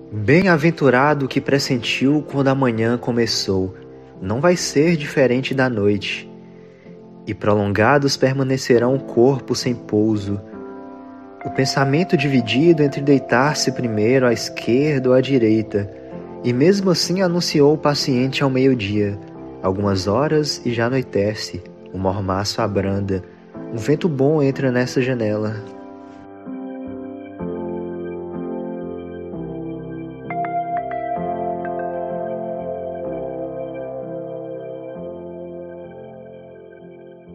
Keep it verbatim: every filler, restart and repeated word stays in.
Bem-aventurado o que pressentiu quando a manhã começou, não vai ser diferente da noite. E prolongados permanecerão o corpo sem pouso, o pensamento dividido entre deitar-se primeiro à esquerda ou à direita, e mesmo assim anunciou o paciente ao meio-dia, algumas horas e já anoitece, o mormaço abranda, um vento bom entra nessa janela.